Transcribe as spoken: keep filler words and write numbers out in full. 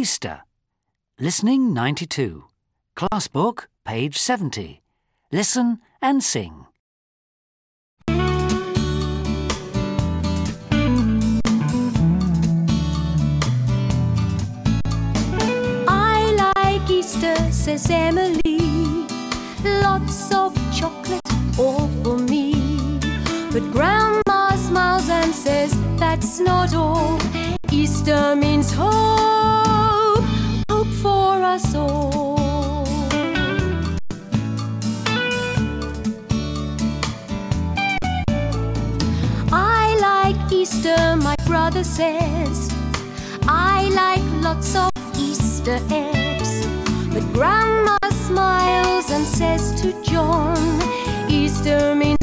Easter. Listening ninety-two. Class book, page seventy. Listen and sing. I like Easter, says Emily. Lots of chocolate, all for me. But Grandma smiles and says that's not all. Easter means hope, hope for us all. I like Easter, my brother says. I like lots of Easter eggs. But Grandma smiles and says to John, Easter means